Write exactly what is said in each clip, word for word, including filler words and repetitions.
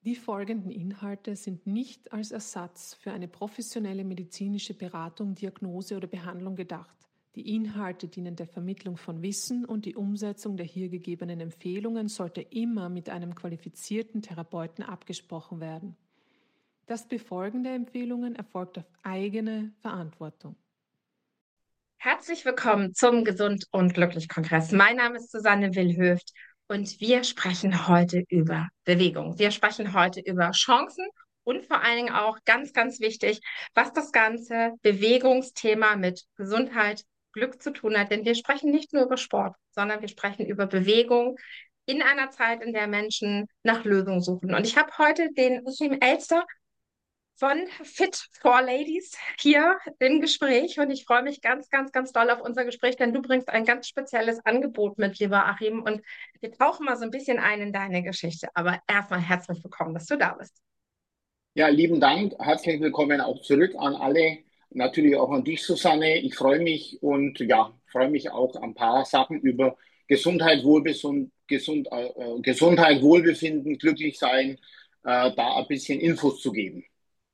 Die folgenden Inhalte sind nicht als Ersatz für eine professionelle medizinische Beratung, Diagnose oder Behandlung gedacht. Die Inhalte dienen der Vermittlung von Wissen und die Umsetzung der hier gegebenen Empfehlungen sollte immer mit einem qualifizierten Therapeuten abgesprochen werden. Das Befolgen der Empfehlungen erfolgt auf eigene Verantwortung. Herzlich willkommen zum Gesund und Glücklich Kongress. Mein Name ist Susanne Willhöft und wir sprechen heute über Bewegung. Wir sprechen heute über Chancen und vor allen Dingen auch ganz, ganz wichtig, was das ganze Bewegungsthema mit Gesundheit, Glück zu tun hat. Denn wir sprechen nicht nur über Sport, sondern wir sprechen über Bewegung in einer Zeit, in der Menschen nach Lösungen suchen. Und ich habe heute den Achim Elster von Fit for Ladies hier im Gespräch und ich freue mich ganz, ganz, ganz doll auf unser Gespräch, denn du bringst ein ganz spezielles Angebot mit, lieber Achim, und wir tauchen mal so ein bisschen ein in deine Geschichte. Aber erstmal herzlich willkommen, dass du da bist. Ja, lieben Dank. Herzlich willkommen auch zurück an alle. Natürlich auch an dich, Susanne. Ich freue mich und ja, freue mich auch ein paar Sachen über Gesundheit, Wohlbesund, gesund, äh, Gesundheit, Wohlbefinden, glücklich sein, äh, da ein bisschen Infos zu geben.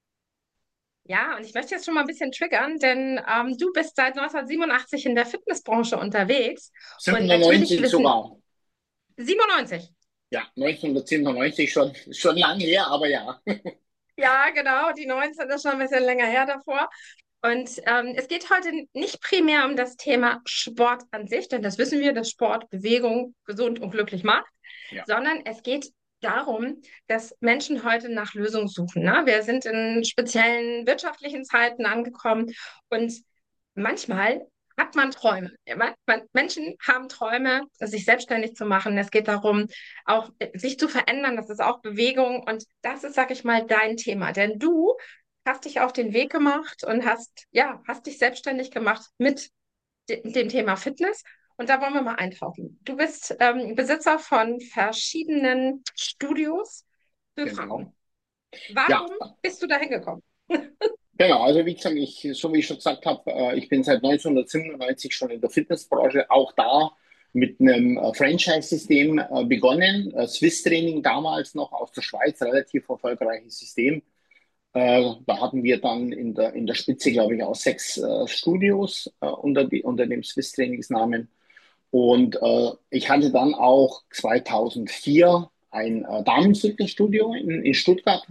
Ja, und ich möchte jetzt schon mal ein bisschen triggern, denn ähm, du bist seit neunzehnhundertsiebenundachtzig in der Fitnessbranche unterwegs und natürlich siebenundneunzig wissen sogar. siebenundneunzig. Ja, neunzehnhundertsiebenundneunzig schon, schon lang her, aber ja. Ja, genau, die neunzehn ist schon ein bisschen länger her davor. Und ähm, es geht heute nicht primär um das Thema Sport an sich, denn das wissen wir, dass Sport Bewegung gesund und glücklich macht, Ja. sondern es geht darum, dass Menschen heute nach Lösungen suchen. Ne? Wir sind in speziellen wirtschaftlichen Zeiten angekommen und manchmal hat man Träume. Ja, man, man, Menschen haben Träume, sich selbstständig zu machen. Es geht darum, auch äh, sich zu verändern. Das ist auch Bewegung und das ist, sag ich mal, dein Thema. Denn du hast dich auf den Weg gemacht und hast, ja, hast dich selbstständig gemacht mit de dem Thema Fitness. Und da wollen wir mal eintauchen. Du bist ähm, Besitzer von verschiedenen Studios für Genau. Frauen. Warum Ja, bist du da hingekommen? genau. Also wie gesagt, ich, so wie ich schon gesagt habe, äh, ich bin seit neunzehnhundertsiebenundneunzig schon in der Fitnessbranche, auch da mit einem äh, Franchise-System äh, begonnen. Äh, Swiss Training damals noch aus der Schweiz, relativ erfolgreiches System. Äh, da hatten wir dann in der, in der Spitze, glaube ich, auch sechs äh, Studios äh, unter, die, unter dem Swiss Trainingsnamen. Und äh, ich hatte dann auch zweitausendvier ein äh, Damenfitnessstudio in, in Stuttgart.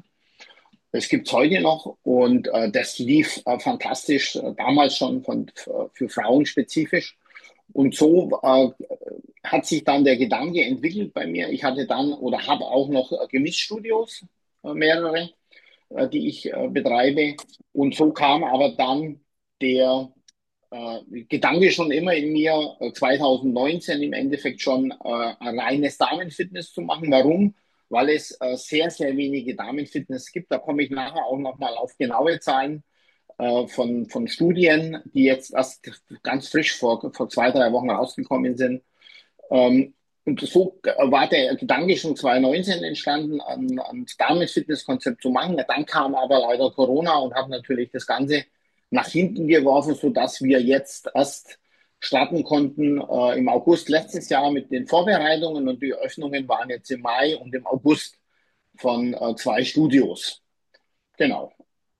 Das gibt's heute noch und äh, das lief äh, fantastisch, äh, damals schon von, für Frauen spezifisch. Und so äh, hat sich dann der Gedanke entwickelt bei mir. Ich hatte dann oder habe auch noch äh, Gemischtstudios, äh, mehrere, äh, die ich äh, betreibe. Und so kam aber dann der äh, Gedanke schon immer in mir, äh, zweitausendneunzehn im Endeffekt schon äh, ein reines Damenfitness zu machen. Warum? Weil es äh, sehr, sehr wenige Damenfitness gibt. Da komme ich nachher auch nochmal auf genaue Zahlen äh, von, von Studien, die jetzt erst ganz frisch vor, vor zwei, drei Wochen rausgekommen sind. Ähm, und so war der Gedanke schon zweitausendneunzehn entstanden, ein, ein Damen-Fitness-Konzept zu machen. Dann kam aber leider Corona und hat natürlich das Ganze nach hinten geworfen, sodass wir jetzt erst starten konnten äh, im August letztes Jahr mit den Vorbereitungen und die Öffnungen waren jetzt im Mai und im August von äh, zwei Studios. Genau.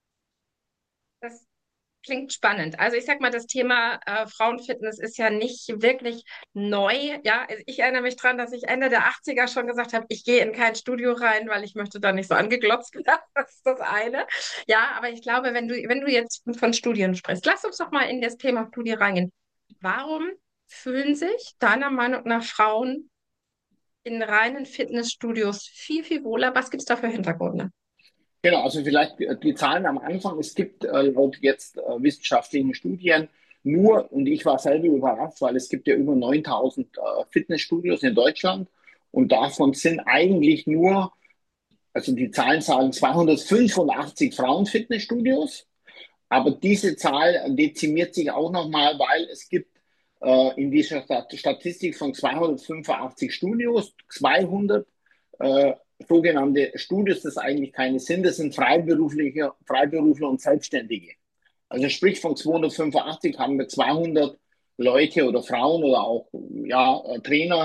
Das klingt spannend. Also ich sag mal, das Thema äh, Frauenfitness ist ja nicht wirklich neu. Ja, also ich erinnere mich dran, dass ich Ende der achtziger schon gesagt habe, ich gehe in kein Studio rein, weil ich möchte da nicht so angeglotzt werden. Das ist das eine. Ja, aber ich glaube, wenn du, wenn du jetzt von Studien sprichst, lass uns doch mal in das Thema Studie reingehen. Warum fühlen sich deiner Meinung nach Frauen in reinen Fitnessstudios viel, viel wohler? Was gibt es da für Hintergründe? Genau, also vielleicht äh, die Zahlen am Anfang. Es gibt äh, laut jetzt äh, wissenschaftlichen Studien nur, und ich war selber überrascht, weil es gibt ja über neuntausend äh, Fitnessstudios in Deutschland und davon sind eigentlich nur, also die Zahlen sagen zweihundertfünfundachtzig Frauenfitnessstudios, aber diese Zahl dezimiert sich auch nochmal, weil es gibt äh, in dieser Stat Statistik von zweihundertfünfundachtzig Studios zweihundert äh, sogenannte Studios, das eigentlich keine sind, das sind Freiberufliche, Freiberufler und Selbstständige. Also sprich von zweihundertfünfundachtzig haben wir zweihundert Leute oder Frauen oder auch ja, Trainer,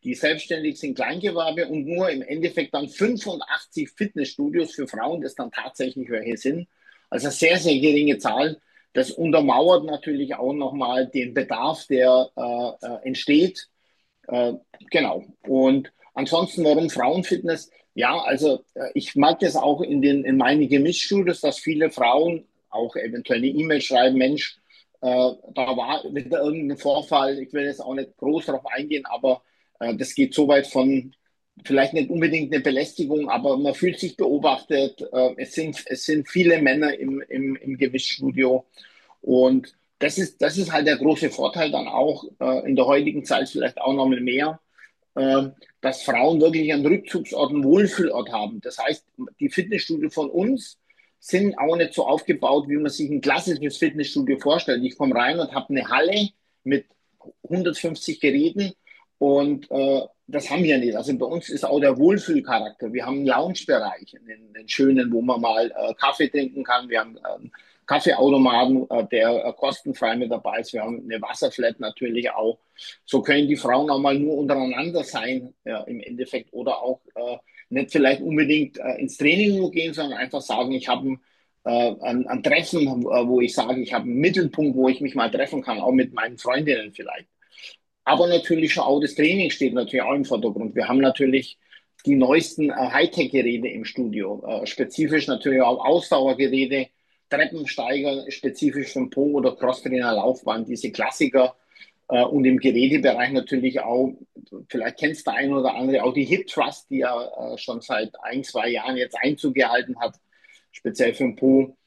die selbstständig sind, Kleingewerbe und nur im Endeffekt dann fünfundachtzig Fitnessstudios für Frauen, das dann tatsächlich welche sind. Also sehr, sehr geringe Zahl. Das untermauert natürlich auch nochmal den Bedarf, der äh, äh, entsteht. Äh, genau. Und ansonsten, warum Frauenfitness? Ja, also äh, ich mag das auch in den in meinen Gemischtstudios, dass viele Frauen auch eventuell eine E-Mail schreiben, Mensch, äh, da war wieder irgendein Vorfall. Ich will jetzt auch nicht groß darauf eingehen, aber äh, das geht so weit von vielleicht nicht unbedingt eine Belästigung, aber man fühlt sich beobachtet. Äh, es sind, es sind viele Männer im, im, im Gewichtstudio und das ist, das ist halt der große Vorteil dann auch äh, in der heutigen Zeit vielleicht auch noch mal mehr, äh, dass Frauen wirklich einen Rückzugsort, einen Wohlfühlort haben. Das heißt, die Fitnessstudio von uns sind auch nicht so aufgebaut, wie man sich ein klassisches Fitnessstudio vorstellt. Ich komme rein und habe eine Halle mit hundertfünfzig Geräten und äh, das haben wir nicht. Also bei uns ist auch der Wohlfühlcharakter. Wir haben einen Loungebereich, einen, einen schönen, wo man mal äh, Kaffee trinken kann. Wir haben ähm, Kaffeeautomaten, äh, der äh, kostenfrei mit dabei ist. Wir haben eine Wasserflat natürlich auch. So können die Frauen auch mal nur untereinander sein, ja, im Endeffekt, oder auch äh, nicht vielleicht unbedingt äh, ins Training nur gehen, sondern einfach sagen, ich habe ein, äh, ein, ein Treffen, äh, wo ich sage, ich habe einen Mittelpunkt, wo ich mich mal treffen kann, auch mit meinen Freundinnen vielleicht. Aber natürlich schon auch das Training steht natürlich auch im Vordergrund. Wir haben natürlich die neuesten äh, Hightech-Geräte im Studio, äh, spezifisch natürlich auch Ausdauergeräte, Treppensteiger, spezifisch für den Po- oder Crosstrainer-Laufbahn, diese Klassiker. Äh, und im Gerätebereich natürlich auch, vielleicht kennst du ein oder andere, auch die Hip Thrust, die ja äh, schon seit ein, zwei Jahren jetzt Einzug gehalten hat, speziell für den Po.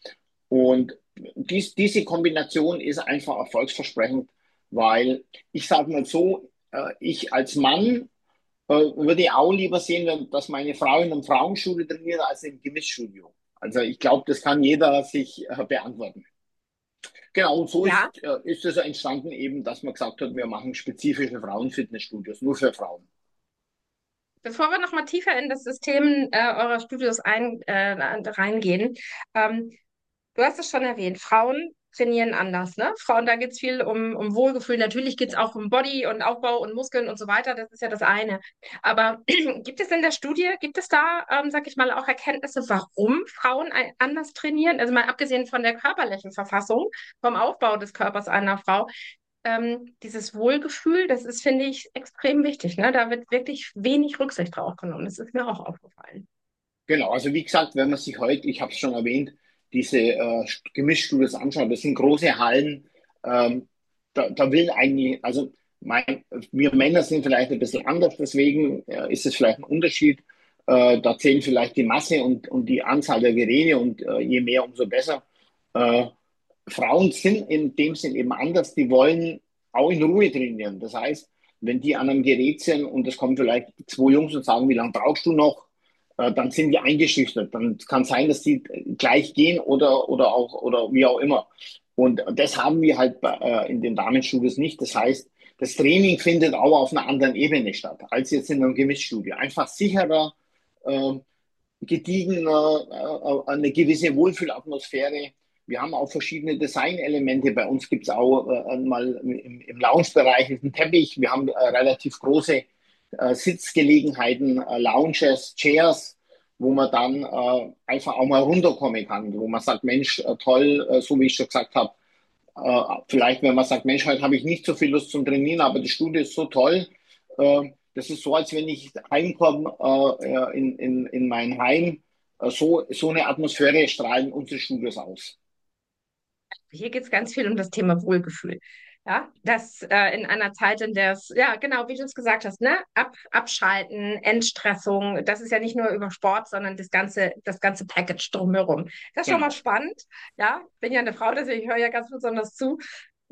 Und dies, diese Kombination ist einfach erfolgsversprechend, weil ich sage mal so, äh, ich als Mann äh, würde auch lieber sehen, dass meine Frau in einem Frauenstudio trainiert als im Gewichtstudio. Also ich glaube, das kann jeder sich äh, beantworten. Genau, und so Ja, ist, äh, ist es entstanden eben, dass man gesagt hat, wir machen spezifische Frauenfitnessstudios, nur für Frauen. bevor wir nochmal tiefer in das System äh, eurer Studios ein, äh, reingehen, ähm, du hast es schon erwähnt, Frauen trainieren anders, ne? Frauen, da geht es viel um, um Wohlgefühl. Natürlich geht es auch um Body und Aufbau und Muskeln und so weiter. Das ist ja das eine. Aber gibt es in der Studie, gibt es da, ähm, sag ich mal, auch Erkenntnisse, warum Frauen ein, anders trainieren? Also mal abgesehen von der körperlichen Verfassung, vom Aufbau des Körpers einer Frau. Ähm, dieses Wohlgefühl, das ist, finde ich, extrem wichtig, ne? Da wird wirklich wenig Rücksicht drauf genommen. Das ist mir auch aufgefallen. Genau, also wie gesagt, wenn man sich heute, ich habe es schon erwähnt, diese äh, Gemischtstudios anschaut, das sind große Hallen, ähm, da, da will eigentlich, also mein, wir Männer sind vielleicht ein bisschen anders, deswegen äh, ist es vielleicht ein Unterschied. Äh, da zählen vielleicht die Masse und, und die Anzahl der Geräte und äh, je mehr, umso besser. Äh, Frauen sind in dem Sinn eben anders, die wollen auch in Ruhe trainieren. Das heißt, wenn die an einem Gerät sind und es kommen vielleicht zwei Jungs und sagen, wie lange brauchst du noch? Äh, dann sind die eingeschüchtert. Dann kann sein, dass die gleich gehen oder, oder auch, oder wie auch immer. Und das haben wir halt bei, äh, in den Damenstudios nicht. Das heißt, das Training findet auch auf einer anderen Ebene statt, als jetzt in einem Gewichtstudio. Einfach sicherer, äh, gediegener, äh, eine gewisse Wohlfühlatmosphäre. Wir haben auch verschiedene Designelemente. Bei uns gibt es auch äh, mal im, im Lounge-Bereich einen Teppich. Wir haben äh, relativ große äh, Sitzgelegenheiten, äh, Lounges, Chairs, wo man dann äh, einfach auch mal runterkommen kann, wo man sagt, Mensch, äh, toll, äh, so wie ich schon gesagt habe, äh, vielleicht, wenn man sagt, Mensch, heute habe ich nicht so viel Lust zum Trainieren, aber das Studio ist so toll. Äh, das ist so, als wenn ich heimkomme äh, in, in, in mein Heim. Äh, so, so eine Atmosphäre strahlen unsere Studios aus. Hier geht es ganz viel um das Thema Wohlgefühl. Ja, das äh, in einer Zeit, in der es, ja, genau, wie du es gesagt hast, ne, Ab, Abschalten, Entstressung, das ist ja nicht nur über Sport, sondern das ganze, das ganze Package drumherum. Das ist schon mal Genau. spannend. Ja, bin ja eine Frau, deswegen höre ich ja ganz besonders zu.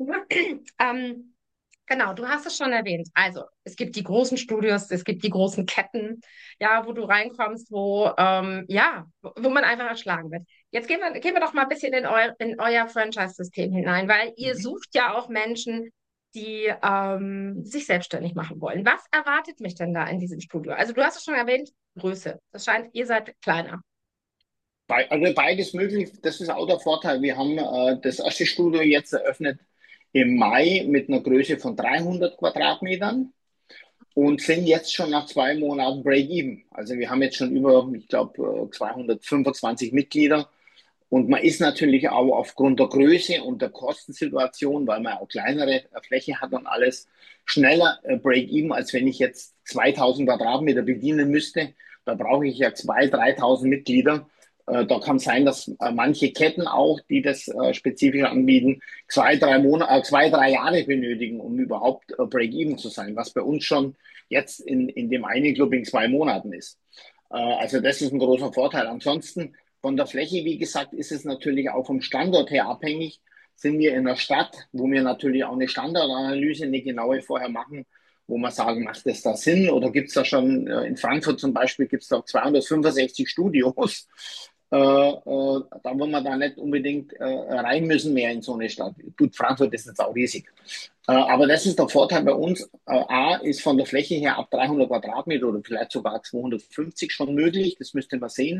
ähm, Genau, du hast es schon erwähnt. Also, es gibt die großen Studios, es gibt die großen Ketten, ja, wo du reinkommst, wo, ähm, ja, wo wo man einfach erschlagen wird. Jetzt gehen wir, gehen wir doch mal ein bisschen in, eu in euer Franchise-System hinein, weil ihr Mhm. sucht ja auch Menschen, die ähm, sich selbstständig machen wollen. Was erwartet mich denn da in diesem Studio? Also, du hast es schon erwähnt, Größe. Das scheint, ihr seid kleiner. Bei, also beides möglich, das ist auch der Vorteil. Wir haben äh, das erste Studio jetzt eröffnet im Mai mit einer Größe von dreihundert Quadratmetern. und sind jetzt schon nach zwei Monaten Break-Even. Also wir haben jetzt schon über, ich glaube, zweihundertfünfundzwanzig Mitglieder. Und man ist natürlich auch aufgrund der Größe und der Kostensituation, weil man auch kleinere Fläche hat und alles, schneller äh, Break-Even, als wenn ich jetzt zweitausend Quadratmeter bedienen müsste. Da brauche ich ja zweitausend, dreitausend Mitglieder. Äh, da kann sein, dass äh, manche Ketten auch, die das äh, spezifisch anbieten, zwei, drei Monate, äh, zwei, drei Jahre benötigen, um überhaupt äh, Break-Even zu sein, was bei uns schon jetzt in, in dem einen Club in zwei Monaten ist. Äh, also das ist ein großer Vorteil. Ansonsten von der Fläche, wie gesagt, ist es natürlich auch vom Standort her abhängig. Sind wir in der Stadt, wo wir natürlich auch eine Standortanalyse, eine genaue vorher machen, wo wir sagen, macht das da Sinn? Oder gibt es da schon, äh, in Frankfurt zum Beispiel, gibt es da zweihundertfünfundsechzig Studios. Äh, äh, da wollen wir da nicht unbedingt äh, rein müssen mehr in so eine Stadt. Gut, Frankfurt ist jetzt auch riesig. Äh, aber das ist der Vorteil bei uns. Äh, A ist von der Fläche her ab dreihundert Quadratmeter oder vielleicht sogar zweihundertfünfzig schon möglich. Das müsste man sehen.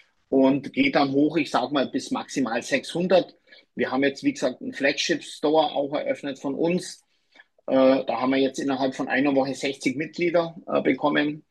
Und geht dann hoch, ich sage mal, bis maximal sechshundert. Wir haben jetzt, wie gesagt, einen Flagship-Store auch eröffnet von uns. Äh, da haben wir jetzt innerhalb von einer Woche sechzig Mitglieder äh, bekommen.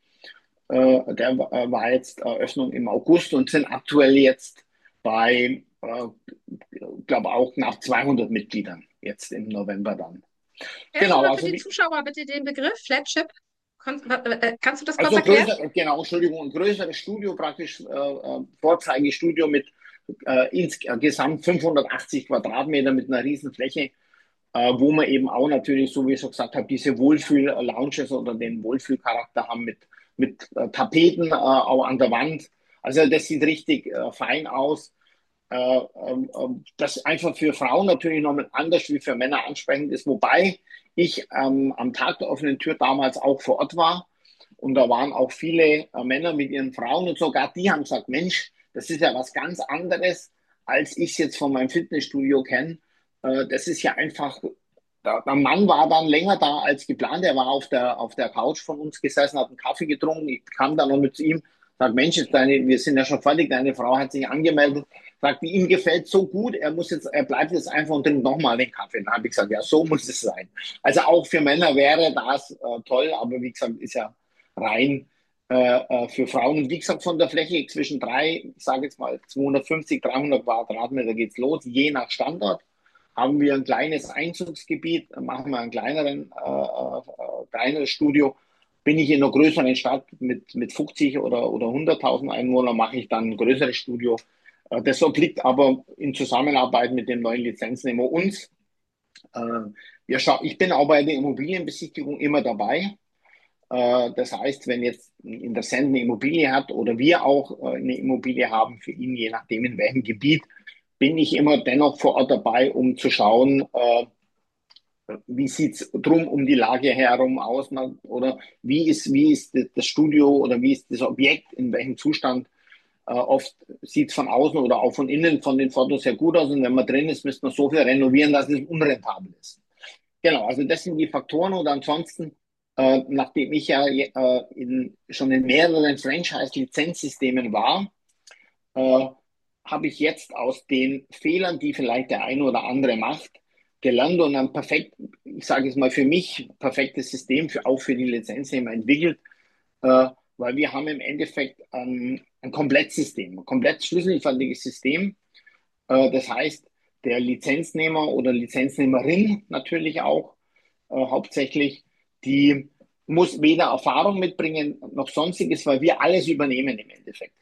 Äh, der äh, war jetzt Eröffnung im August und sind aktuell jetzt bei, äh, glaube auch knapp zweihundert Mitgliedern jetzt im November dann. Erst Genau, mal für also die wie, Zuschauer bitte den Begriff Flagship. Kon äh, kannst du das kurz also erklären? größer, genau, Entschuldigung, ein größeres Studio praktisch, äh, äh, Vorzeigestudio mit äh, insgesamt fünfhundertachtzig Quadratmeter mit einer riesen Fläche, äh, wo man eben auch natürlich, so wie ich schon gesagt habe, diese Wohlfühl-Lounges oder den Wohlfühlcharakter haben mit, mit äh, Tapeten äh, auch an der Wand. Also das sieht richtig äh, fein aus. Äh, ähm, ähm, das einfach für Frauen natürlich noch anders wie für Männer ansprechend ist, wobei ich ähm, am Tag der offenen Tür damals auch vor Ort war und da waren auch viele äh, Männer mit ihren Frauen und sogar die haben gesagt, Mensch, das ist ja was ganz anderes, als ich es jetzt von meinem Fitnessstudio kenne. Äh, das ist ja einfach, der, der Mann war dann länger da als geplant, er war auf der, auf der Couch von uns gesessen, hat einen Kaffee getrunken, ich kam dann noch mit ihm, sag, Mensch, deine, wir sind ja schon fertig, deine Frau hat sich angemeldet, sagt, ihm gefällt so gut, er muss jetzt, er bleibt jetzt einfach und trinkt nochmal den Kaffee. Dann habe ich gesagt, ja, so muss es sein. Also auch für Männer wäre das äh, toll, aber wie gesagt, ist ja rein äh, äh, für Frauen. Und wie gesagt, von der Fläche zwischen drei, ich sage jetzt mal zweihundertfünfzig, dreihundert Quadratmeter geht's los, je nach Standort. Haben wir ein kleines Einzugsgebiet, machen wir einen kleineren, äh, äh, kleineres Studio. Bin ich in einer größeren Stadt mit, mit fünfzig oder, oder hunderttausend Einwohnern, mache ich dann ein größeres Studio. Äh, Das obliegt aber in Zusammenarbeit mit dem neuen Lizenznehmer uns. Äh, Wir scha ich bin auch bei der Immobilienbesichtigung immer dabei. Äh, Das heißt, wenn jetzt ein Interessent eine Immobilie hat oder wir auch äh, eine Immobilie haben für ihn, je nachdem in welchem Gebiet, bin ich immer dennoch vor Ort dabei, um zu schauen, äh, wie sieht's drum um die Lage herum aus, oder wie ist, wie ist das Studio oder wie ist das Objekt, in welchem Zustand. Äh, oft sieht es von außen oder auch von innen von den Fotos sehr gut aus und wenn man drin ist, müsste man so viel renovieren, dass es unrentabel ist. Genau, also das sind die Faktoren und ansonsten, äh, nachdem ich ja äh, in, schon in mehreren Franchise-Lizenzsystemen war, äh, habe ich jetzt aus den Fehlern, die vielleicht der eine oder andere macht, gelernt und ein perfekt, ich sage es mal für mich, perfektes System für, auch für die Lizenznehmer entwickelt, äh, weil wir haben im Endeffekt ein, ein Komplettsystem, ein komplett schlüsselfertiges System. Äh, das heißt, der Lizenznehmer oder Lizenznehmerin natürlich auch äh, hauptsächlich, die muss weder Erfahrung mitbringen noch sonstiges, weil wir alles übernehmen im Endeffekt.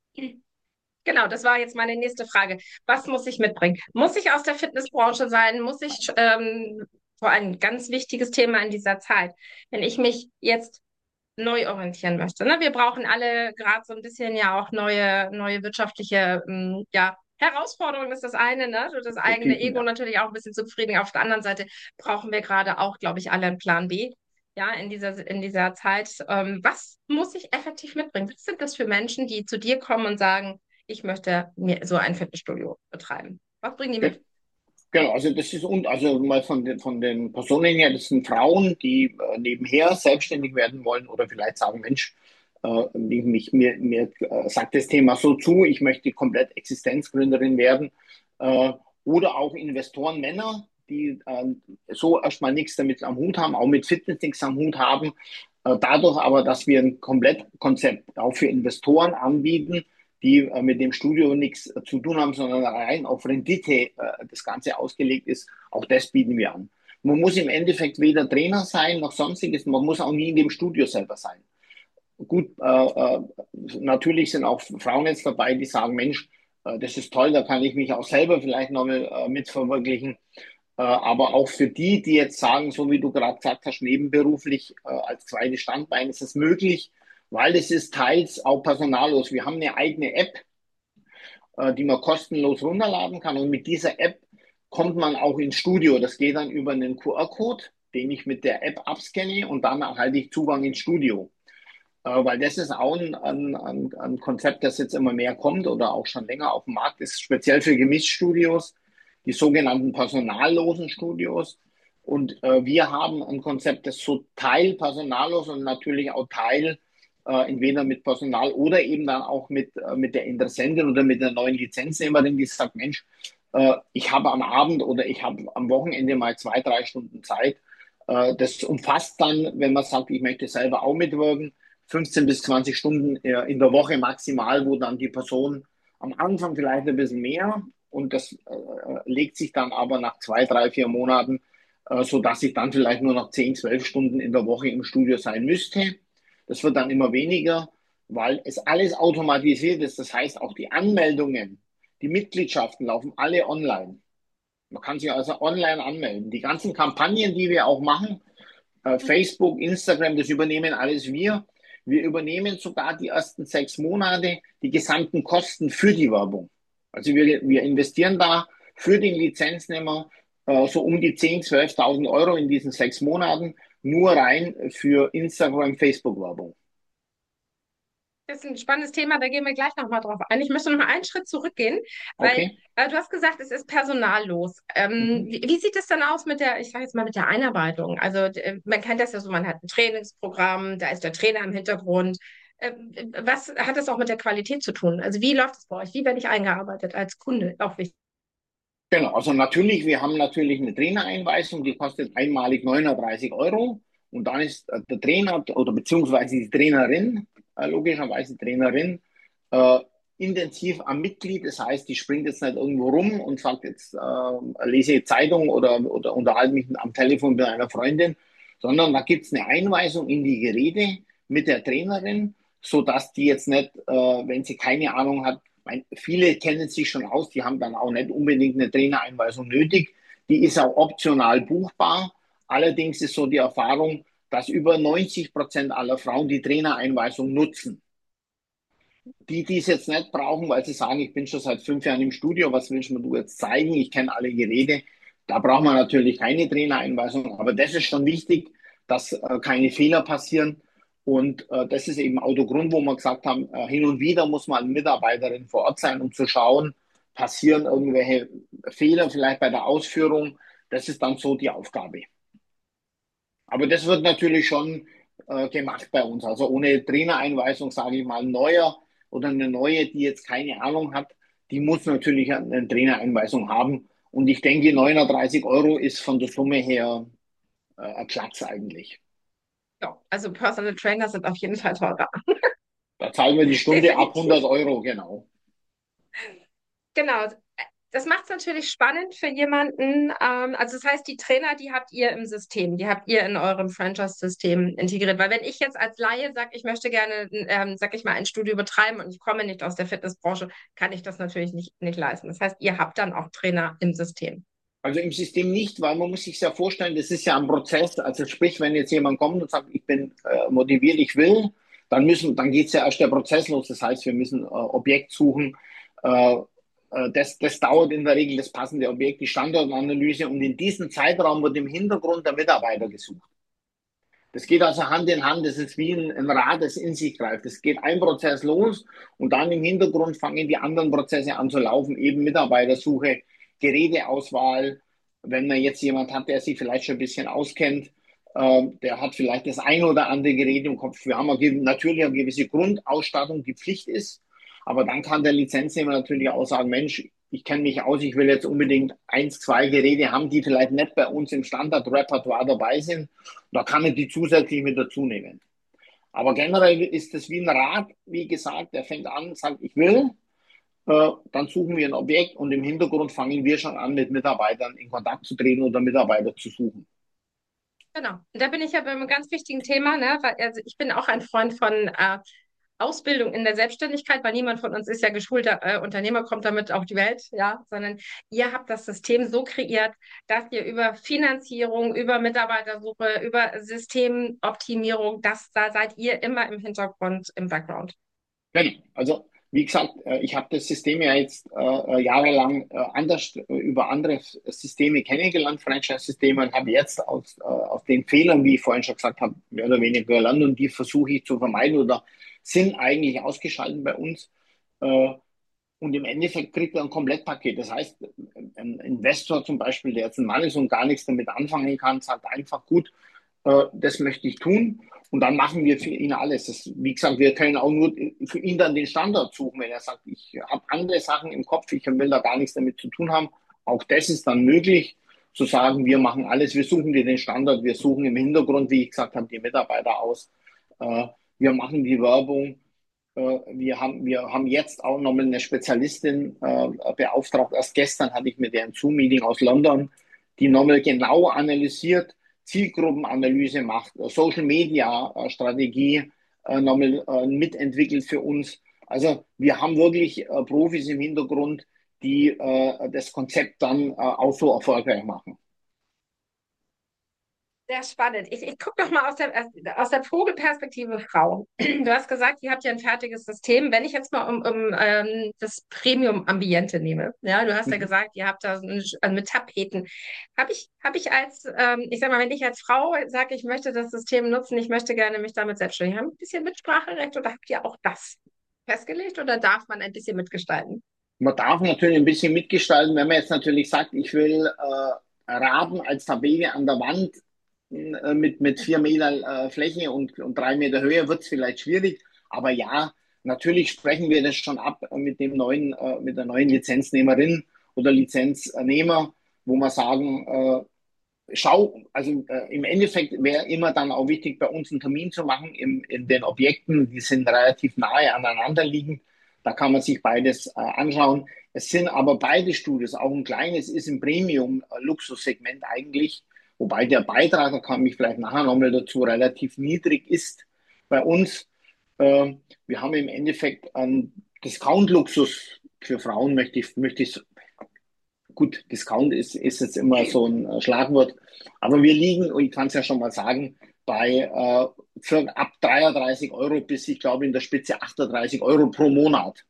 Genau, das war jetzt meine nächste Frage. Was muss ich mitbringen? Muss ich aus der Fitnessbranche sein? Muss ich, ähm, vor allem ein ganz wichtiges Thema in dieser Zeit, wenn ich mich jetzt neu orientieren möchte. Ne? Wir brauchen alle gerade so ein bisschen ja auch neue, neue wirtschaftliche, ähm, ja, Herausforderungen ist das eine, ne? So das eigene Typen, Ego ja. natürlich auch ein bisschen zu befriedigen. Auf der anderen Seite brauchen wir gerade auch, glaube ich, alle einen Plan B. Ja, in dieser, in dieser Zeit. Ähm, was muss ich effektiv mitbringen? Was sind das für Menschen, die zu dir kommen und sagen, ich möchte mir so ein Fitnessstudio betreiben? Was bringen die mit? Genau, also das ist und also mal von den von den Personen her, das sind Frauen, die äh, nebenher selbstständig werden wollen oder vielleicht sagen, Mensch, äh, mich, mir, mir äh, sagt das Thema so zu, ich möchte komplett Existenzgründerin werden. Äh, oder auch Investoren, Männer, die äh, so erstmal nichts damit am Hut haben, auch mit Fitness nichts am Hut haben, Äh, dadurch aber, dass wir ein Komplettkonzept auch für Investoren anbieten, die äh, mit dem Studio nichts äh, zu tun haben, sondern rein auf Rendite äh, das Ganze ausgelegt ist, auch das bieten wir an. Man muss im Endeffekt weder Trainer sein noch sonstiges, man muss auch nie in dem Studio selber sein. Gut, äh, äh, natürlich sind auch Frauen jetzt dabei, die sagen, Mensch, äh, das ist toll, da kann ich mich auch selber vielleicht noch mal, äh, mit verwirklichen. Äh, aber auch für die, die jetzt sagen, so wie du gerade gesagt hast, nebenberuflich äh, als zweites Standbein ist es möglich, weil es ist teils auch personallos. Wir haben eine eigene App, äh, die man kostenlos runterladen kann. Und mit dieser App kommt man auch ins Studio. Das geht dann über einen Q R-Code, den ich mit der App abscanne und dann erhalte ich Zugang ins Studio. Äh, weil das ist auch ein, ein, ein, ein Konzept, das jetzt immer mehr kommt oder auch schon länger auf dem Markt ist, speziell für Gemischtstudios, die sogenannten personallosen Studios. Und äh, wir haben ein Konzept, das so Teil personallos und natürlich auch Teil äh, entweder mit Personal oder eben dann auch mit, äh, mit der Interessentin oder mit der neuen Lizenznehmerin, die sagt, Mensch, äh, ich habe am Abend oder ich habe am Wochenende mal zwei, drei Stunden Zeit. Äh, das umfasst dann, wenn man sagt, ich möchte selber auch mitwirken, fünfzehn bis zwanzig Stunden äh, in der Woche maximal, wo dann die Person am Anfang vielleicht ein bisschen mehr und das äh, legt sich dann aber nach zwei, drei, vier Monaten, äh, so dass ich dann vielleicht nur noch zehn, zwölf Stunden in der Woche im Studio sein müsste. Das wird dann immer weniger, weil es alles automatisiert ist. Das heißt, auch die Anmeldungen, die Mitgliedschaften laufen alle online. Man kann sich also online anmelden. Die ganzen Kampagnen, die wir auch machen, äh, Facebook, Instagram, das übernehmen alles wir. Wir übernehmen sogar die ersten sechs Monate die gesamten Kosten für die Werbung. Also wir, wir investieren da für den Lizenznehmer äh, so um die zehntausend, zwölftausend Euro in diesen sechs Monaten nur rein für Instagram, Facebook-Werbung. Das ist ein spannendes Thema, da gehen wir gleich nochmal drauf ein. Ich möchte noch mal einen Schritt zurückgehen, weil Okay. äh, du hast gesagt, es ist personallos. Ähm, Mhm. wie, wie sieht es dann aus mit der, ich sage jetzt mal, mit der Einarbeitung? Also äh, man kennt das ja so, man hat ein Trainingsprogramm, da ist der Trainer im Hintergrund. Äh, was hat das auch mit der Qualität zu tun? Also wie läuft es bei euch? Wie werde ich eingearbeitet als Kunde? Auch wichtig. Genau, also natürlich, wir haben natürlich eine Trainereinweisung, die kostet einmalig neununddreißig Euro und dann ist äh, der Trainer oder beziehungsweise die Trainerin, äh, logischerweise Trainerin, äh, intensiv am Mitglied. Das heißt, die springt jetzt nicht irgendwo rum und sagt jetzt, äh, lese Zeitung oder, oder unterhalte mich am Telefon mit einer Freundin, sondern da gibt's eine Einweisung in die Geräte mit der Trainerin, sodass die jetzt nicht, äh, wenn sie keine Ahnung hat, mein, viele kennen sich schon aus, die haben dann auch nicht unbedingt eine Trainereinweisung nötig. Die ist auch optional buchbar. Allerdings ist so die Erfahrung, dass über neunzig Prozent aller Frauen die Trainereinweisung nutzen. Die, die es jetzt nicht brauchen, weil sie sagen, ich bin schon seit fünf Jahren im Studio, was willst du mir jetzt zeigen? Ich kenne alle Geräte. Da braucht man natürlich keine Trainereinweisung, aber das ist schon wichtig, dass äh, keine Fehler passieren. Und äh, das ist eben auch der Grund, wo wir gesagt haben, äh, hin und wieder muss man eine Mitarbeiterin vor Ort sein, um zu schauen, passieren irgendwelche Fehler vielleicht bei der Ausführung. Das ist dann so die Aufgabe. Aber das wird natürlich schon äh, gemacht bei uns. Also ohne Trainereinweisung, sage ich mal, ein neuer oder eine neue, die jetzt keine Ahnung hat, die muss natürlich eine Trainereinweisung haben. Und ich denke, neununddreißig Euro ist von der Summe her äh, ein Klacks eigentlich. Ja, also Personal Trainer sind auf jeden Fall teurer. Da zahlen wir die Stunde ab hundert Definitiv. Euro, genau. Genau. Das macht es natürlich spannend für jemanden. Ähm, also das heißt, die Trainer, die habt ihr im System, die habt ihr in eurem Franchise-System integriert. Weil wenn ich jetzt als Laie sage, ich möchte gerne, ähm, sag ich mal, ein Studio betreiben und ich komme nicht aus der Fitnessbranche, kann ich das natürlich nicht, nicht leisten. Das heißt, ihr habt dann auch Trainer im System. Also im System nicht, weil man muss sich ja vorstellen, das ist ja ein Prozess. Also sprich, wenn jetzt jemand kommt und sagt, ich bin äh, motiviert, ich will, dann müssen, dann geht's ja erst der Prozess los. Das heißt, wir müssen äh, Objekt suchen. Äh, äh, das, das dauert in der Regel das passende Objekt, die Standortanalyse und in diesem Zeitraum wird im Hintergrund der Mitarbeiter gesucht. Das geht also Hand in Hand. Das ist wie ein, ein Rad, das in sich greift. Es geht ein Prozess los und dann im Hintergrund fangen die anderen Prozesse an zu laufen, eben Mitarbeitersuche, Geräteauswahl. Wenn man jetzt jemand hat, der sich vielleicht schon ein bisschen auskennt, äh, der hat vielleicht das ein oder andere Gerät im Kopf. Wir haben eine, natürlich eine gewisse Grundausstattung, die Pflicht ist. Aber dann kann der Lizenznehmer natürlich auch sagen, Mensch, ich kenne mich aus, ich will jetzt unbedingt eins, zwei Geräte haben, die vielleicht nicht bei uns im Standard-Repertoire dabei sind. Da kann er die zusätzlich mit dazu nehmen. Aber generell ist es wie ein Rad, wie gesagt, der fängt an, sagt, ich will, äh, dann suchen wir ein Objekt und im Hintergrund fangen wir schon an, mit Mitarbeitern in Kontakt zu treten oder Mitarbeiter zu suchen. Genau. Und da bin ich ja bei einem ganz wichtigen Thema, ne? Weil also ich bin auch ein Freund von äh, Ausbildung in der Selbstständigkeit, weil niemand von uns ist ja geschulter äh, Unternehmer, kommt damit auf die Welt, ja, sondern ihr habt das System so kreiert, dass ihr über Finanzierung, über Mitarbeitersuche, über Systemoptimierung, das, da seid ihr immer im Hintergrund, im Background. Genau. Also, wie gesagt, äh, ich habe das System ja jetzt äh, jahrelang äh, anders äh, über andere Systeme kennengelernt, Franchise-Systeme, und habe jetzt aus, äh, aus den Fehlern, wie ich vorhin schon gesagt habe, mehr oder weniger gelernt, und die versuche ich zu vermeiden oder sind eigentlich ausgeschaltet bei uns. Äh, und im Endeffekt kriegt er ein Komplettpaket. Das heißt, ein Investor zum Beispiel, der jetzt ein Mann ist und gar nichts damit anfangen kann, sagt einfach, gut, äh, das möchte ich tun. Und dann machen wir für ihn alles. Das, wie gesagt, wir können auch nur für ihn dann den Standard suchen, wenn er sagt, ich habe andere Sachen im Kopf, ich will da gar nichts damit zu tun haben. Auch das ist dann möglich, zu sagen, wir machen alles, wir suchen dir den Standard, wir suchen im Hintergrund, wie ich gesagt habe, die Mitarbeiter aus. Äh, wir machen die Werbung. Äh, wir haben, wir haben jetzt auch nochmal eine Spezialistin äh, beauftragt. Erst gestern hatte ich mit der ein Zoom-Meeting aus London, die nochmal genau analysiert, Zielgruppenanalyse macht, Social Media Strategie äh, nochmal äh, mitentwickelt für uns. Also wir haben wirklich äh, Profis im Hintergrund, die äh, das Konzept dann äh, auch so erfolgreich machen. Sehr spannend. Ich, ich gucke doch mal aus der, aus der Vogelperspektive Frau. Du hast gesagt, ihr habt ja ein fertiges System. Wenn ich jetzt mal um, um ähm, das Premium-Ambiente nehme, ja, du hast ja Mhm. gesagt, ihr habt da so ein- also mit Tapeten. Habe ich, hab ich als, ähm, ich sag mal, wenn ich als Frau sage, ich möchte das System nutzen, ich möchte gerne mich damit selbstständig haben, ein bisschen Mitspracherecht oder habt ihr auch das festgelegt oder darf man ein bisschen mitgestalten? Man darf natürlich ein bisschen mitgestalten, wenn man jetzt natürlich sagt, ich will äh, Raben als Tabele an der Wand äh, mit, mit vier Meter äh, Fläche und, und drei Meter Höhe, wird es vielleicht schwierig. Aber ja, natürlich sprechen wir das schon ab mit dem neuen, äh, mit der neuen Lizenznehmerin oder Lizenznehmer, wo wir sagen, äh, schau, also äh, im Endeffekt wäre immer dann auch wichtig, bei uns einen Termin zu machen im, in den Objekten, die sind relativ nahe aneinander liegend. Da kann man sich beides äh, anschauen. Es sind aber beide Studios, auch ein kleines ist im Premium-Luxussegment eigentlich, wobei der Beitrag, da komme ich vielleicht nachher nochmal dazu, relativ niedrig ist bei uns. Äh, wir haben im Endeffekt einen Discount-Luxus für Frauen, möchte ich, möchte ich gut, Discount ist, ist jetzt immer so ein äh, Schlagwort, aber wir liegen, und ich kann es ja schon mal sagen, bei äh, für, ab dreiunddreißig Euro bis, ich glaube, in der Spitze achtunddreißig Euro pro Monat.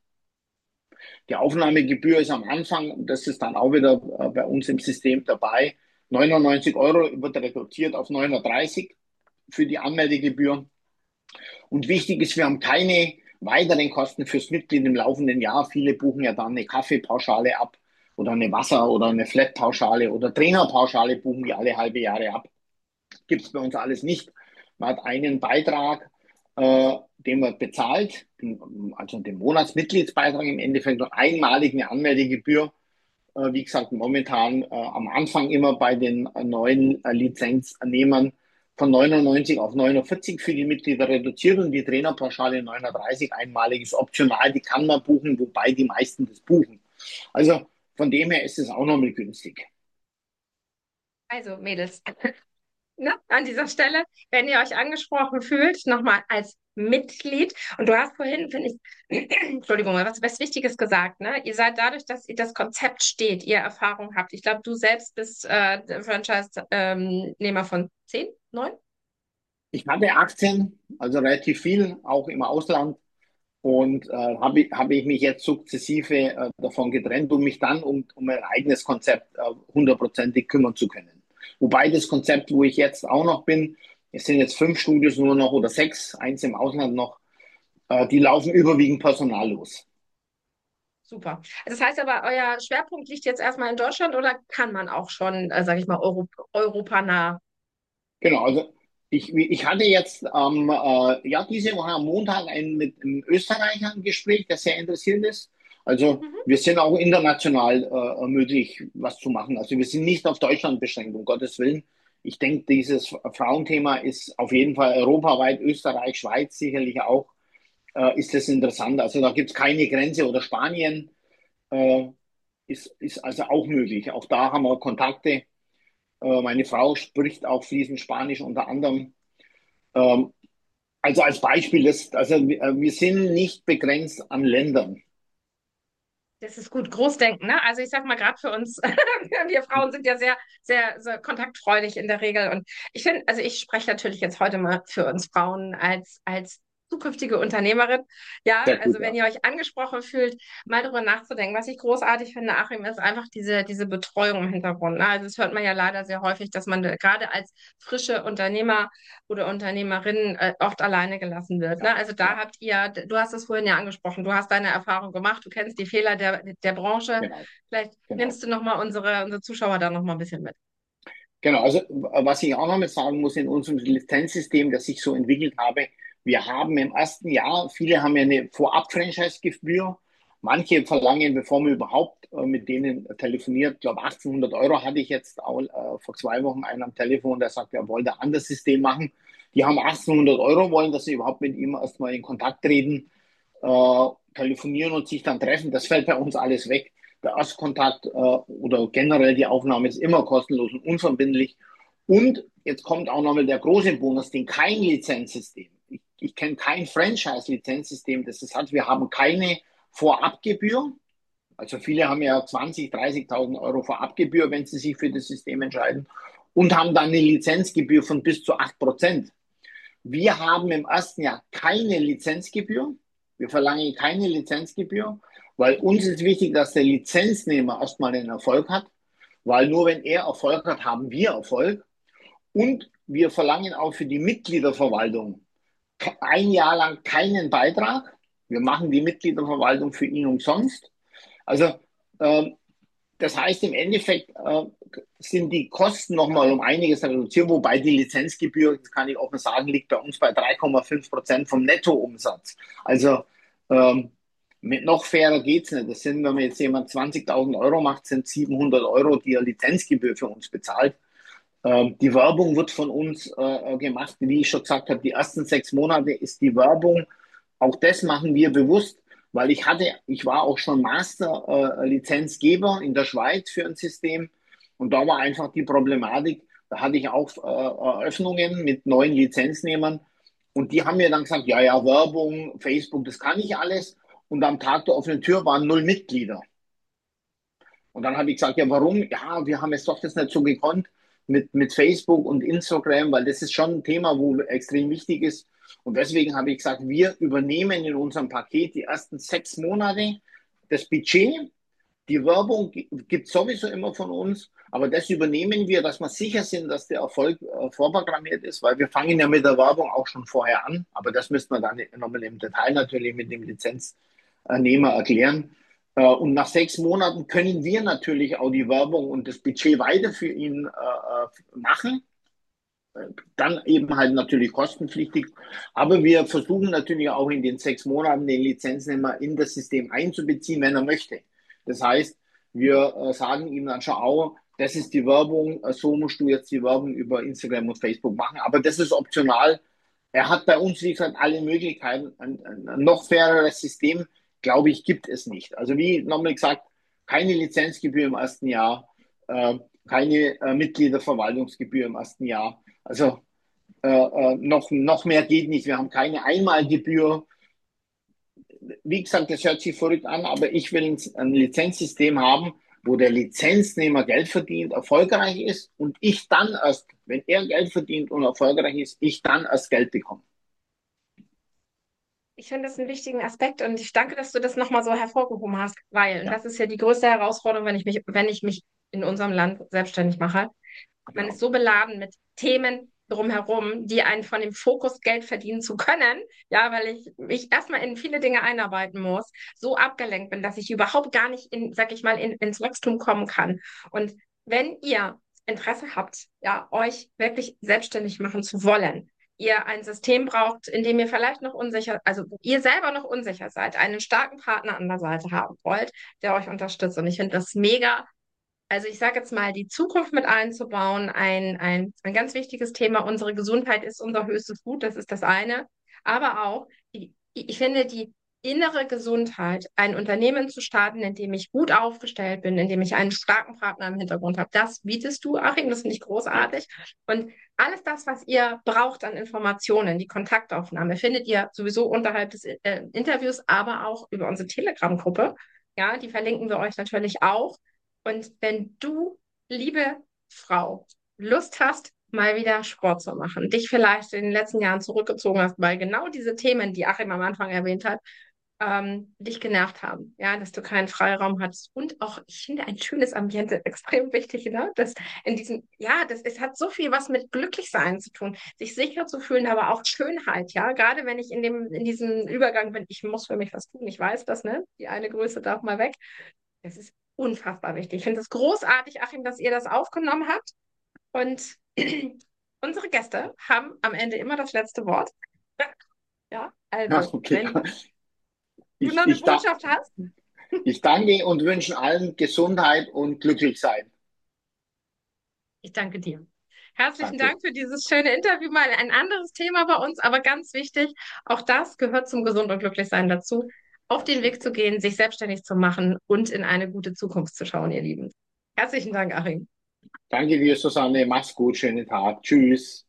Die Aufnahmegebühr ist am Anfang, das ist dann auch wieder äh, bei uns im System dabei, neunundneunzig Euro wird reduziert auf neununddreißig für die Anmeldegebühr. Und wichtig ist, wir haben keine weiteren Kosten fürs Mitglied im laufenden Jahr. Viele buchen ja dann eine Kaffeepauschale ab oder eine Wasser- oder eine Flat-Pauschale oder Trainerpauschale buchen die alle halbe Jahre ab. Gibt es bei uns alles nicht. Man hat einen Beitrag, äh, den man bezahlt, also den Monatsmitgliedsbeitrag im Endeffekt und einmalig eine Anmeldegebühr. Äh, wie gesagt, momentan äh, am Anfang immer bei den äh, neuen äh, Lizenznehmern von neunundneunzig auf neunundvierzig für die Mitglieder reduziert und die Trainerpauschale neununddreißig einmalig ist optional, die kann man buchen, wobei die meisten das buchen. Also von dem her ist es auch nochmal günstig. Also, Mädels, ne, an dieser Stelle, wenn ihr euch angesprochen fühlt, nochmal als Mitglied. Und du hast vorhin, finde ich, Entschuldigung, was, was Wichtiges gesagt, ne? Ihr seid dadurch, dass ihr das Konzept steht, ihr Erfahrung habt. Ich glaube, du selbst bist äh, Franchise-Nehmer von zehn, neun? Ich hatte Aktien, also relativ viel, auch im Ausland. Und äh, habe ich, habe ich mich jetzt sukzessive äh, davon getrennt, um mich dann um, um mein eigenes Konzept äh, hundertprozentig kümmern zu können. Wobei das Konzept, wo ich jetzt auch noch bin, es sind jetzt fünf Studios nur noch oder sechs, eins im Ausland noch, äh, die laufen überwiegend personallos. Super. Das heißt aber, euer Schwerpunkt liegt jetzt erstmal in Deutschland oder kann man auch schon, äh, sage ich mal, Europ europanah? Genau, also ich, ich hatte jetzt ähm, äh, ja diese Woche am Montag ein, mit einem Österreicher ein Gespräch, der sehr interessiert ist. Also Mhm. wir sind auch international äh, möglich, was zu machen. Also wir sind nicht auf Deutschland beschränkt, um Gottes Willen. ich denke, dieses Frauenthema ist auf jeden Fall europaweit, Österreich, Schweiz sicherlich auch, äh, ist das interessant. Also da gibt es keine Grenze oder Spanien äh, ist, ist also auch möglich. Auch da haben wir Kontakte. Äh, meine Frau spricht auch fließend Spanisch unter anderem. Ähm, also als Beispiel, das, also wir, wir sind nicht begrenzt an Ländern. Das ist gut, Großdenken, ne? Also ich sag mal, gerade für uns, wir Frauen sind ja sehr, sehr, sehr kontaktfreudig in der Regel. Und ich finde, also ich spreche natürlich jetzt heute mal für uns Frauen als, als zukünftige Unternehmerin. Ja, Sehr gut, also wenn ja. ihr euch angesprochen fühlt, mal drüber nachzudenken. Was ich großartig finde, Achim, ist einfach diese, diese Betreuung im Hintergrund. Ne? Also das hört man ja leider sehr häufig, dass man da gerade als frische Unternehmer oder Unternehmerin äh, oft alleine gelassen wird. Ja, Ne? Also da ja, habt ihr, du hast es vorhin ja angesprochen, du hast deine Erfahrung gemacht, du kennst die Fehler der, der Branche. genau, Vielleicht genau. nimmst du noch mal unsere, unsere Zuschauer da noch mal ein bisschen mit. Genau, also was ich auch noch mal sagen muss in unserem Lizenzsystem, das ich so entwickelt habe, wir haben im ersten Jahr, viele haben ja eine Vorab-Franchise-Gebühr, manche verlangen, bevor man überhaupt äh, mit denen telefoniert, ich glaube achtzehnhundert Euro hatte ich jetzt auch, äh, vor zwei Wochen einen am Telefon, der sagt, er wollte ein anderes System machen. Die haben achtzehnhundert Euro, wollen, dass sie überhaupt mit ihm erstmal in Kontakt treten, äh, telefonieren und sich dann treffen. Das fällt bei uns alles weg. Der Erstkontakt äh, oder generell die Aufnahme ist immer kostenlos und unverbindlich. Und jetzt kommt auch nochmal der große Bonus, den kein Lizenzsystem. Ich, ich kenne kein Franchise-Lizenzsystem, das es hat. Wir haben keine Vorabgebühr. Also viele haben ja zwanzigtausend, dreißigtausend Euro Vorabgebühr, wenn sie sich für das System entscheiden. Und haben dann eine Lizenzgebühr von bis zu acht Prozent. Wir haben im ersten Jahr keine Lizenzgebühr. Wir verlangen keine Lizenzgebühr, weil uns ist wichtig, dass der Lizenznehmer erstmal einen Erfolg hat, weil nur wenn er Erfolg hat, haben wir Erfolg. Und wir verlangen auch für die Mitgliederverwaltung ein Jahr lang keinen Beitrag. Wir machen die Mitgliederverwaltung für ihn umsonst. Also ähm, das heißt, im Endeffekt äh, sind die Kosten nochmal um einiges reduziert, wobei die Lizenzgebühr, das kann ich offen sagen, liegt bei uns bei drei Komma fünf Prozent vom Nettoumsatz. Also ähm, mit noch fairer geht's nicht. Das sind, wenn man jetzt jemand zwanzigtausend Euro macht, sind siebenhundert Euro, die er Lizenzgebühr für uns bezahlt. Ähm, die Werbung wird von uns äh, gemacht, wie ich schon gesagt habe, die ersten sechs Monate ist die Werbung. Auch das machen wir bewusst, weil ich hatte, ich war auch schon Master-Lizenzgeber äh, in der Schweiz für ein System und da war einfach die Problematik, da hatte ich auch äh, Eröffnungen mit neuen Lizenznehmern und die haben mir dann gesagt, ja, ja, Werbung, Facebook, das kann ich alles und am Tag der offenen Tür waren null Mitglieder. Und dann habe ich gesagt, ja, warum? Ja, wir haben es doch das nicht so gekonnt mit, mit Facebook und Instagram, weil das ist schon ein Thema, wo extrem wichtig ist. Und deswegen habe ich gesagt, wir übernehmen in unserem Paket die ersten sechs Monate das Budget. Die Werbung gibt es sowieso immer von uns, aber das übernehmen wir, dass wir sicher sind, dass der Erfolg äh, vorprogrammiert ist, weil wir fangen ja mit der Werbung auch schon vorher an. Aber das müssen wir dann nochmal im Detail natürlich mit dem Lizenznehmer erklären. Äh, und nach sechs Monaten können wir natürlich auch die Werbung und das Budget weiter für ihn äh, machen. Dann eben halt natürlich kostenpflichtig. Aber wir versuchen natürlich auch in den sechs Monaten den Lizenznehmer in das System einzubeziehen, wenn er möchte. Das heißt, wir äh, sagen ihm dann schon auch, das ist die Werbung, äh, so musst du jetzt die Werbung über Instagram und Facebook machen. Aber das ist optional. Er hat bei uns, wie gesagt, alle Möglichkeiten. Ein, ein noch faireres System, glaube ich, gibt es nicht. Also wie nochmal gesagt, keine Lizenzgebühr im ersten Jahr, äh, keine äh, Mitgliederverwaltungsgebühr im ersten Jahr. Also äh, äh, noch, noch mehr geht nicht. Wir haben keine Einmalgebühr. Wie gesagt, das hört sich verrückt an, aber ich will ein, ein Lizenzsystem haben, wo der Lizenznehmer Geld verdient, erfolgreich ist und ich dann erst, wenn er Geld verdient und erfolgreich ist, ich dann erst Geld bekomme. Ich finde das einen wichtigen Aspekt und ich danke, dass du das nochmal so hervorgehoben hast, weil, und Ja, das ist ja die größte Herausforderung, wenn ich mich, wenn ich mich in unserem Land selbstständig mache. Man ist genau. so beladen mit Themen drumherum, die einen von dem Fokus, Geld verdienen zu können, ja, weil ich mich erstmal in viele Dinge einarbeiten muss, so abgelenkt bin, dass ich überhaupt gar nicht in, sag ich mal, in, ins Wachstum kommen kann. Und wenn ihr Interesse habt, ja, euch wirklich selbstständig machen zu wollen, ihr ein System braucht, in dem ihr vielleicht noch unsicher, also wo ihr selber noch unsicher seid, einen starken Partner an der Seite haben wollt, der euch unterstützt. Und ich finde das mega also ich sage jetzt mal, die Zukunft mit einzubauen, ein, ein, ein ganz wichtiges Thema. Unsere Gesundheit ist unser höchstes Gut, das ist das eine. Aber auch, die, ich finde, die innere Gesundheit, ein Unternehmen zu starten, in dem ich gut aufgestellt bin, in dem ich einen starken Partner im Hintergrund habe, das bietest du, Achim, das finde ich Ja. großartig. Und alles das, was ihr braucht an Informationen, die Kontaktaufnahme, findet ihr sowieso unterhalb des äh, Interviews, aber auch über unsere Telegram-Gruppe. Ja, die verlinken wir euch natürlich auch. Und wenn du, liebe Frau, Lust hast, mal wieder Sport zu machen, dich vielleicht in den letzten Jahren zurückgezogen hast, weil genau diese Themen, die Achim am Anfang erwähnt hat, ähm, dich genervt haben, ja, dass du keinen Freiraum hattest und auch, ich finde, ein schönes Ambiente extrem wichtig, ne? Das in diesem, ja, das, es hat so viel was mit Glücklichsein zu tun, sich sicher zu fühlen, aber auch Schönheit, ja, gerade wenn ich in dem, in diesem Übergang bin, ich muss für mich was tun, ich weiß das, ne? Die eine Größe darf mal weg. Das ist unfassbar wichtig. Ich finde es großartig, Achim, dass ihr das aufgenommen habt. Und unsere Gäste haben am Ende immer das letzte Wort. Ja, Ja, also, okay. wenn du noch Ich, eine ich, da, Botschaft hast, ich danke und wünsche allen Gesundheit und glücklich sein. ich danke dir. Herzlichen Danke. Dank für dieses schöne Interview. Mal ein anderes Thema bei uns, aber ganz wichtig. Auch das gehört zum Gesund und Glücklichsein dazu, auf den Weg zu gehen, sich selbstständig zu machen und in eine gute Zukunft zu schauen, ihr Lieben. Herzlichen Dank, Achim. Danke dir, Susanne. Mach's gut. Schönen Tag. Tschüss.